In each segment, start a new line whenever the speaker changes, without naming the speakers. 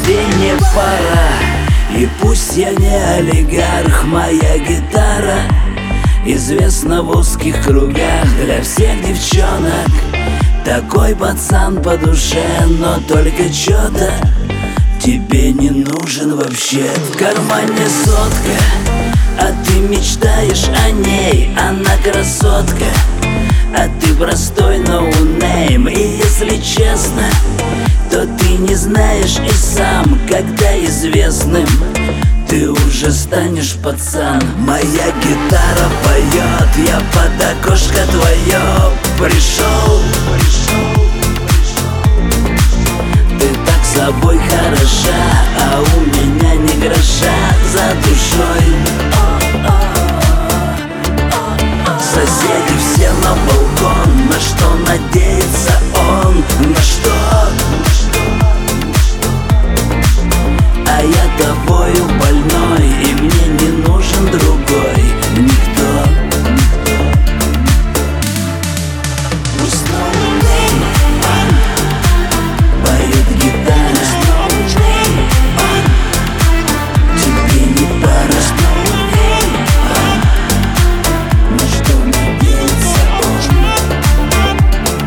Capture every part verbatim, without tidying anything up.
тебе не пора. И пусть я не олигарх, моя гитара известна в узких кругах для всех девчонок. Такой пацан по душе, но только чё-то тебе не нужен вообще. В кармане сотка, а ты мечтаешь о ней. Она красотка, а ты простой ноунейм. И если честно, то ты не знаешь и сам, когда известным ты уже станешь, пацан. Моя гитара поет, я под окошко твое пришел. Ты так собой хороша, а у меня не гроша за душой. Соседи все на балкон, на что надеется он, на что? А я тобою больной, и мне не нужен другой никто. Поет гитара, тебе не пора. На что надеется он?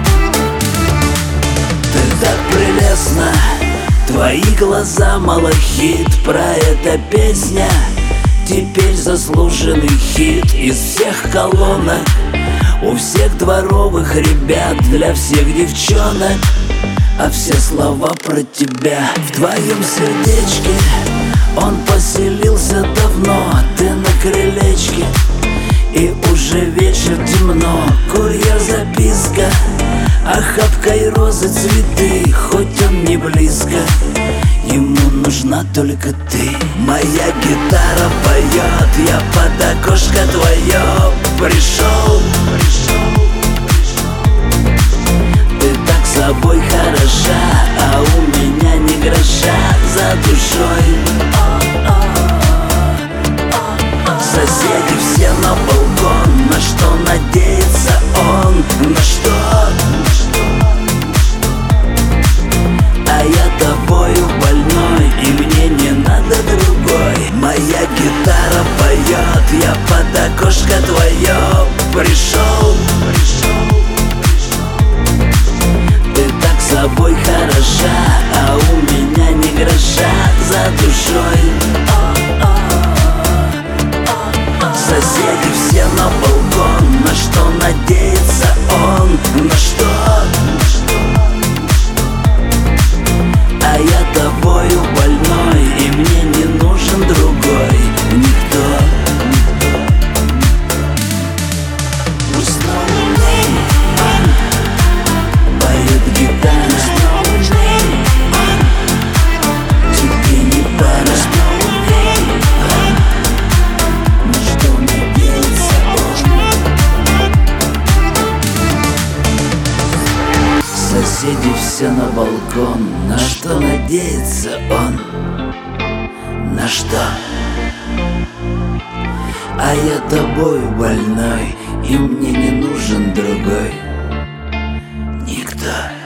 Ты так прелестна, твои глаза малахит, про это песня. Теперь заслуженный хит из всех колонок, у всех дворовых ребят, для всех девчонок. А все слова про тебя в твоем сердечке. Он поселился давно, ты на крылечке. И уже вечер, темно, курьер записка, охапкой розы цветы, хоть он не близко. Ему нужна только ты. Моя гитара поет, я под окошко твое пришел. Ты так собой хороша, а у меня не гроша за душой. Соседи все на балкон, на что надеется он, на что? А я тобою больной, и мне не надо другой. Моя гитара поет, я под окошко твое пришел. Ты так собой хороша, а у меня не гроша за душой. Соседи все на балкон, на что надеется он, на что? А я тобою больной, и мне не нужен другой никто. Поет гитара, тебе не пора. На что надеется он? Соседи все на балкон, на что надеется он? На что? А я тобою больной, и мне не нужен другой никто.